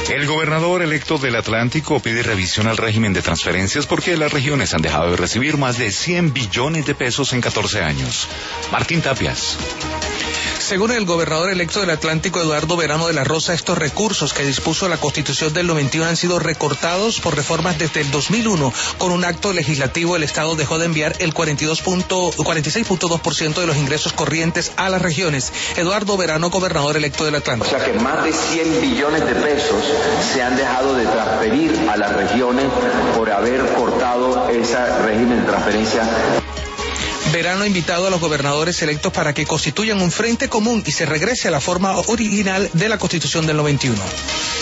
El gobernador electo del Atlántico pide revisión al régimen de transferencias porque las regiones han dejado de recibir más de 100 billones de pesos en 14 años. Martín Tapias. Según el gobernador electo del Atlántico, Eduardo Verano de la Rosa, estos recursos que dispuso la Constitución del 91 han sido recortados por reformas desde el 2001. Con un acto legislativo, el Estado dejó de enviar el 46.2% de los ingresos corrientes a las regiones. Eduardo Verano, gobernador electo del Atlántico. O sea que más de 100 billones de pesos se han dejado de transferir a las regiones por haber cortado ese régimen de transferencia. Verano ha invitado a los gobernadores electos para que constituyan un frente común y se regrese a la forma original de la Constitución del 91.